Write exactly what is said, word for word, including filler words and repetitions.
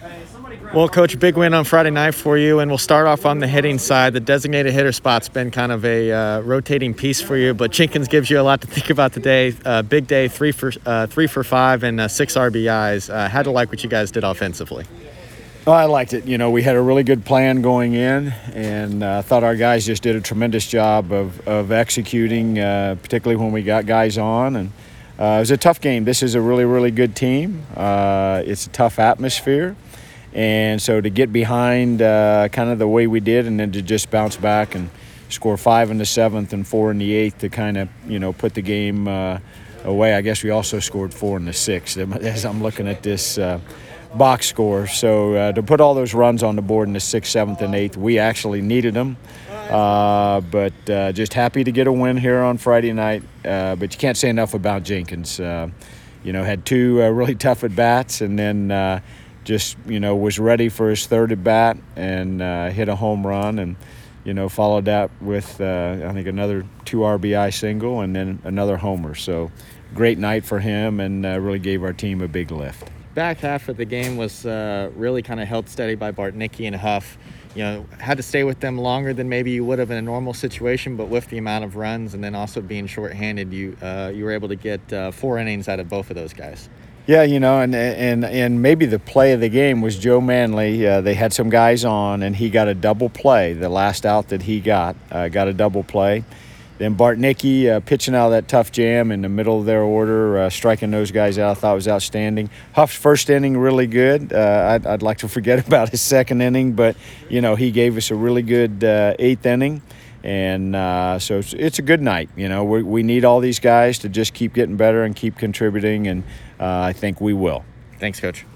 Well, Coach, big win on Friday night for you, and we'll start off on the hitting side. The designated hitter spot's been kind of a uh, rotating piece for you, but Jenkins gives you a lot to think about today. Uh, big day, three for uh, three for five and uh, six R B Is. Uh, had to like what you guys did offensively. Well, I liked it. You know, we had a really good plan going in, and I uh, thought our guys just did a tremendous job of, of executing, uh, particularly when we got guys on. And uh, it was a tough game. This is a really, really good team. Uh, it's a tough atmosphere. And so to get behind uh, kind of the way we did and then to just bounce back and score five in the seventh and four in the eighth to kind of, you know, put the game uh, away. I guess we also scored four in the sixth as I'm looking at this uh, box score. So uh, to put all those runs on the board in the sixth, seventh, and eighth, we actually needed them. Uh, but uh, just happy to get a win here on Friday night. Uh, but you can't say enough about Jenkins. Uh, you know, had two uh, really tough at-bats and then uh, – just, you know, was ready for his third at bat and uh, hit a home run and, you know, followed that with, uh, I think, another two R B I single and then another homer. So great night for him and uh, really gave our team a big lift. Back half of the game was uh, really kind of held steady by Bartnicki and Huff. You know, had to stay with them longer than maybe you would have in a normal situation, but with the amount of runs and then also being shorthanded, you uh, you were able to get uh, four innings out of both of those guys. Yeah, you know, and and and maybe the play of the game was Joe Manley. Uh, they had some guys on, and he got a double play. The last out that he got, uh, got a double play. Then Bartnicki uh, pitching out of that tough jam in the middle of their order, uh, striking those guys out, I thought was outstanding. Huff's first inning, really good. Uh, I'd, I'd like to forget about his second inning, but, you know, he gave us a really good uh, eighth inning. And uh, so it's, it's a good night. You know, we, we need all these guys to just keep getting better and keep contributing, and uh, I think we will. Thanks, Coach.